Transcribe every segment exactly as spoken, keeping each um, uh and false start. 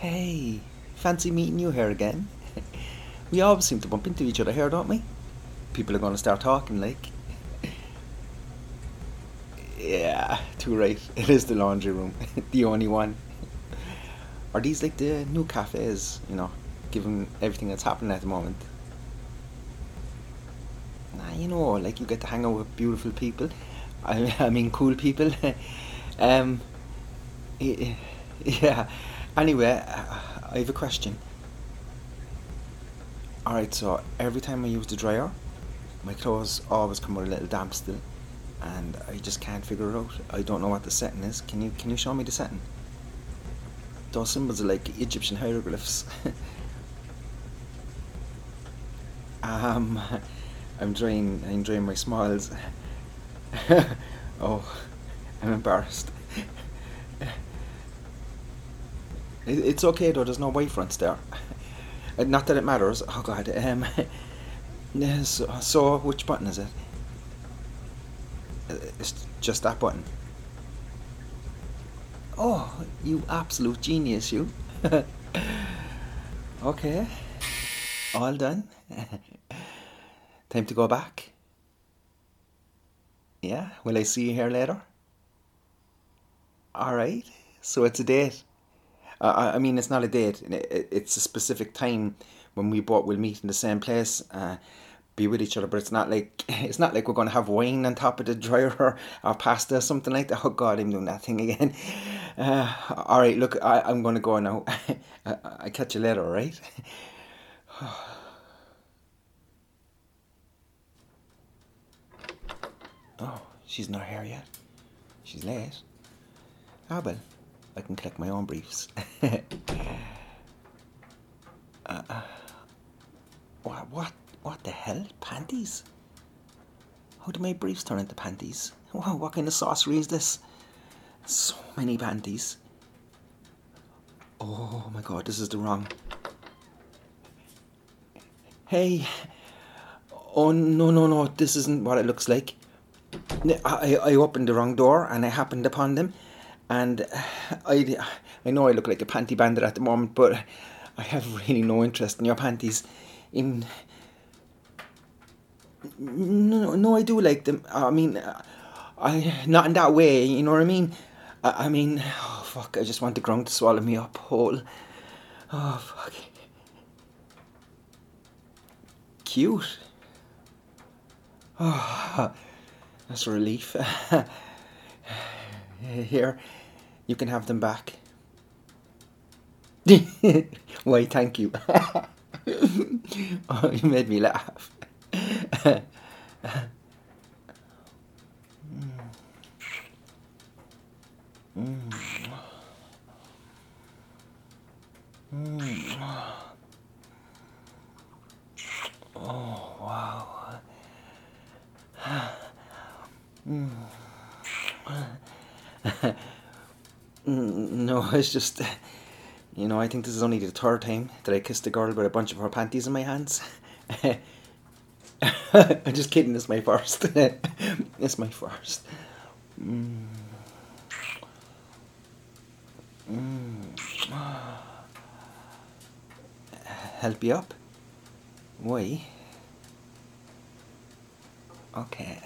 Hey, fancy meeting you here again. We always seem to bump into each other here, don't we? People are going to start talking, like. Yeah, too right. It is the laundry room, the only one. Are these like the new cafes, you know, given everything that's happening at the moment? Nah, you know, like you get to hang out with beautiful people. I, I mean, cool people. um, yeah. Anyway, I have a question. Alright, so every time I use the dryer, my clothes always come out a little damp still, and I just can't figure it out. I don't know what the setting is. Can you can you show me the setting? Those symbols are like Egyptian hieroglyphs. um, I'm drying. I'm drying my smalls. Oh, I'm embarrassed. It, it's okay though. There's no white fronts there. Uh, Not that it matters. Oh God. Um. yeah, So, so which button is it? Uh, It's just that button. Oh, you absolute genius, you. Okay, all done. Time to go back. Yeah, will I see you here later? All right. So it's a date. Uh, I I mean, it's not a date. It's a specific time when we both will meet in the same place, uh, be with each other. But it's not like it's not like we're going to have wine on top of the dryer or, or pasta or something like that. Oh God, I'm doing that thing again. Uh, all right, look, I, I'm going to go now. I, I catch you later, all right? Oh, she's not here yet. She's late. Ah, well, I can collect my own briefs. What, what, what the hell? Panties? How do my briefs turn into panties? Wow, what kind of sorcery is this? So many panties. Oh my god, this is the wrong. Hey. Oh no, no, no, this isn't what it looks like. I, I opened the wrong door and I happened upon them. And I, I know I look like a panty bandit at the moment, but I have really no interest in your panties. In No, no, I do like them. I mean, I not in that way. You know what I mean? I, I mean, oh fuck! I just want the ground to swallow me up whole. Oh fuck! Cute. Oh, that's a relief. Here, you can have them back. Why? Thank you. Oh, you made me laugh. Oh wow. No, it's just, you know, I think this is only the third time that I kissed a girl with a bunch of her panties in my hands. I'm just kidding, it's my first. It's my first. Help you up? Why? Okay.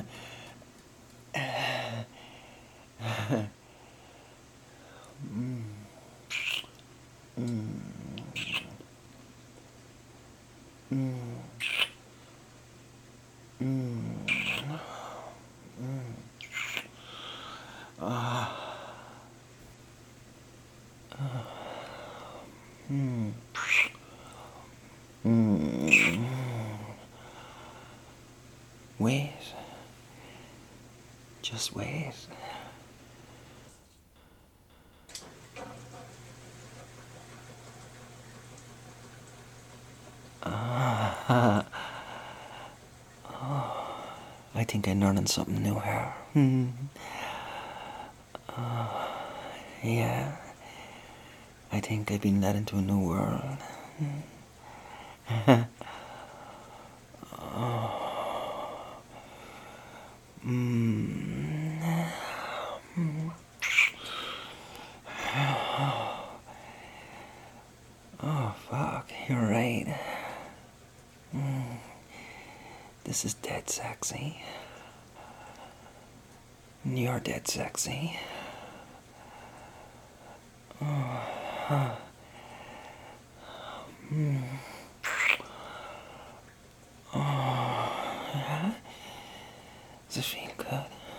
Wait. Just wait. I think I'm learning something new here. Hmm. Yeah. I think I've been led into a new world. This is dead sexy. You're dead sexy. Oh, huh. mm. Oh, yeah? Does it feel good?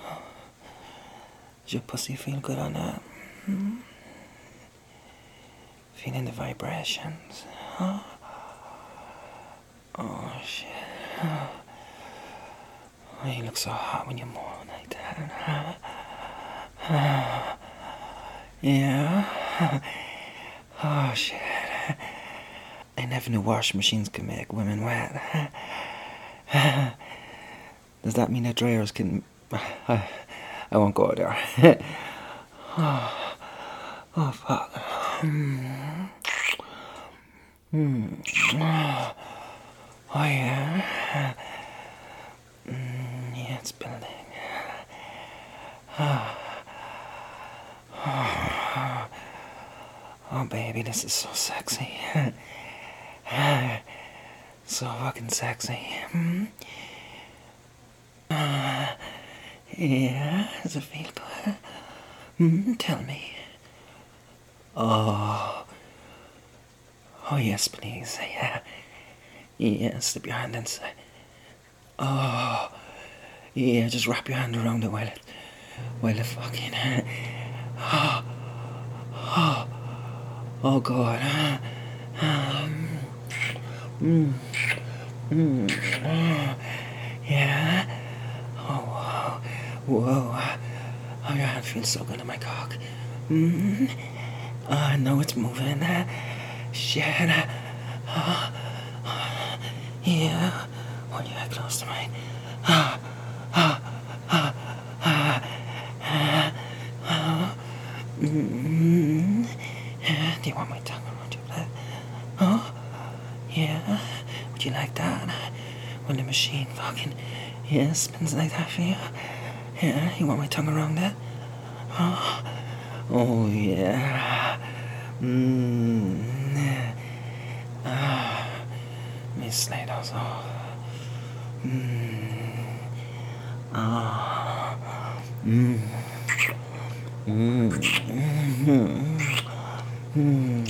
Does your pussy feel good on that? Hmm? Feeling the vibrations? Huh? Oh, shit. Oh, you look so hot when you move like that. Huh? Yeah? Oh, shit. I never knew washing machines could make women wet. Does that mean that dryers can... I won't go there. oh, oh, fuck. Mm. Mm. Oh, oh, yeah. Mm, yeah, it's building. Oh. Oh. Oh, baby, this is so sexy. So fucking sexy. Hmm? Uh, yeah, does it feel good? Hmm, tell me. Oh. Oh, yes, please. Yeah. Yeah, slip your hand inside. Oh. Yeah, just wrap your hand around it while it, while it fucking... Oh. Oh. Oh, God. Um, mm. Mm. Oh. Yeah. Oh, wow. Whoa. Oh, your hand feels so good on my cock. Mm. Oh, I know it's moving. Shit. Oh. Yeah. Oh, yeah, close to mine. Oh. Oh. Oh. Oh. Oh. Mm. Do you want my tongue around your blood? Oh? Yeah? Would you like that? When the machine fucking, yeah, spins like that for you? Yeah? You want my tongue around it? Oh? Oh, yeah. Mmm. Ah. Let me slay those off. Mmm. Ah. Mmm. Mmm. Mmm. Mmm.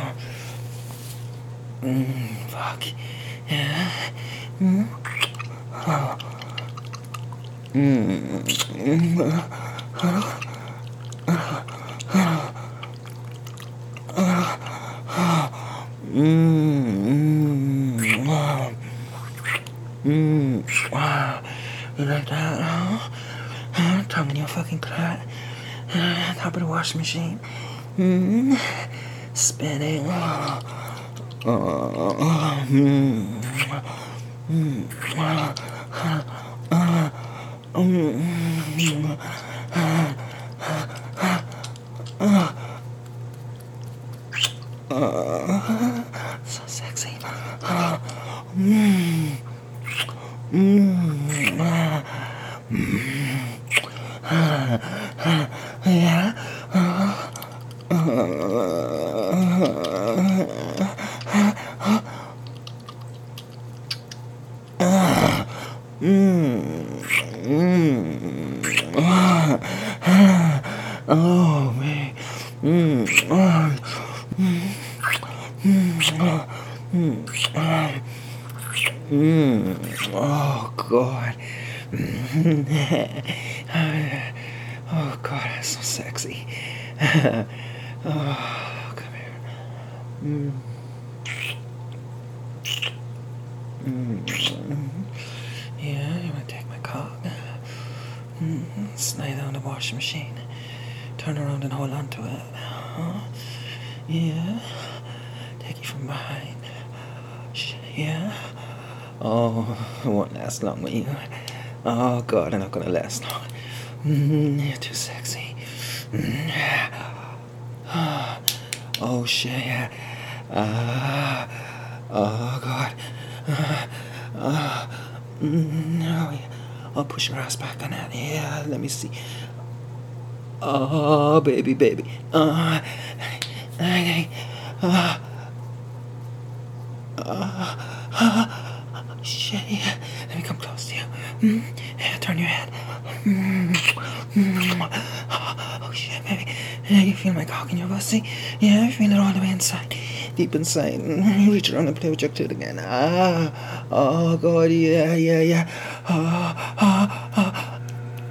Mmm. Fuck. Yeah. Mmm. Oh. Mmm. Mmm. Mmm. Wow. You like that? Huh? Huh? Tongue in your fucking clit. Uh, top of the washing machine. Mmm. Spinning. Oh. Oh. Mmm. Mmm. Uh. Uh. Mmm. Uh. Uh. Uh. So sexy. Uh. Mmm. Mmm. Uh. Mmm. Uh. Uh. Yeah. Uh. Oh man. Mm. Oh God. Oh God, that's so sexy. Oh, come here. Mm. Mm. Yeah, you want to take my cock? Mm. Slide down the washing machine. Turn around and hold on to it. Huh? Yeah. Take you from behind. Yeah. Oh, it won't last long with you. Oh God, I'm not gonna last long. Mm, you're too sexy. Mm. Oh shit, yeah. Uh, oh God. Uh, uh, no, I'll push your ass back on that. Yeah, let me see. Oh, baby, baby. Uh, uh, uh, uh, Shit, yeah. Let me come close to you. Mm. Yeah, turn your head. Mm. Mm. Oh, shit, baby. Yeah, you feel my cock in your pussy? Yeah, I feel it all the way inside. Deep inside. Mm. Reach around and play with your clit again. Ah. Oh, God, yeah, yeah, yeah. Ah, ah, ah.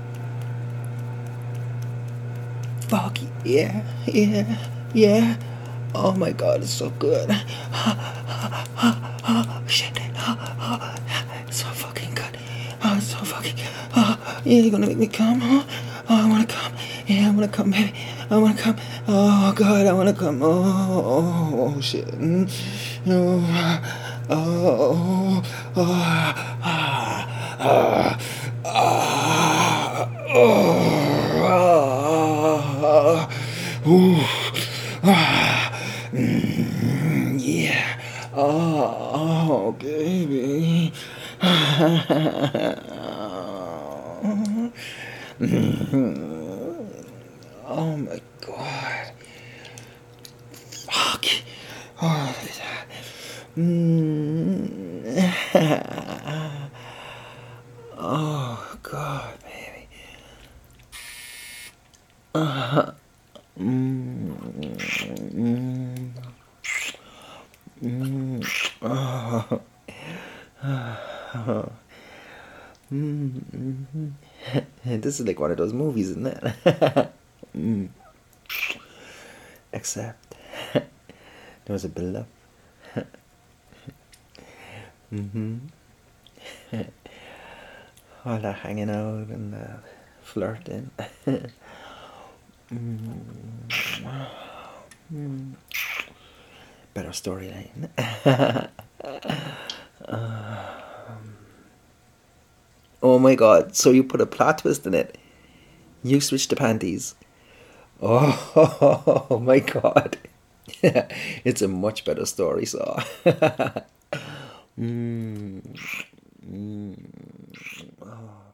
Fuck, yeah, yeah, yeah. Oh, my God, it's so good. Oh, shit. Oh, it's so fucking good. Oh, it's so fucking. Oh, yeah, you're gonna make me come, huh? Oh, I wanna come. Yeah, I wanna come, baby. I wanna come. Oh, God, I wanna come. Oh, oh, oh shit. Mm. Oh, oh, oh, ah, ah, ah, oh, ooh, ah, mm, yeah. Oh, oh, baby. Oh my God. Fuck. Oh, look at that. Mm. Oh God, baby. Uh, mm, mm, mm, oh. Mm, this is like one of those movies, isn't it? mm. Except there was a build up. mm-hmm. All that hanging out and uh, flirting. mm. Mm. Better storyline. um, oh my God! So you put a plot twist in it. You switched the panties. Oh, oh my God! It's a much better story. So. mm. Mm. Oh.